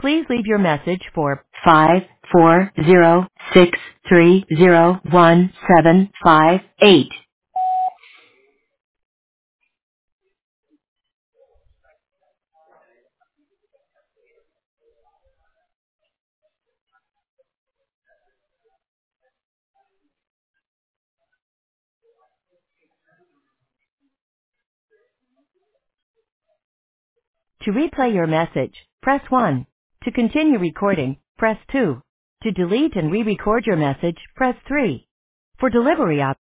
Please leave your message for 54063011758. To replay your message, press 1. To continue recording, press 2. To delete and re-record your message, press 3. For delivery options,